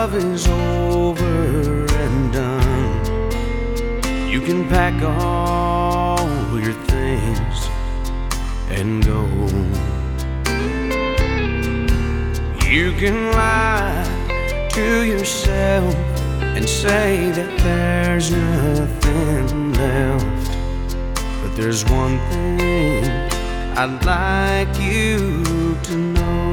love is over and done, you can pack all your things and go. You can lie to yourself and say that there's nothing left, but there's one thing I'd like you to know.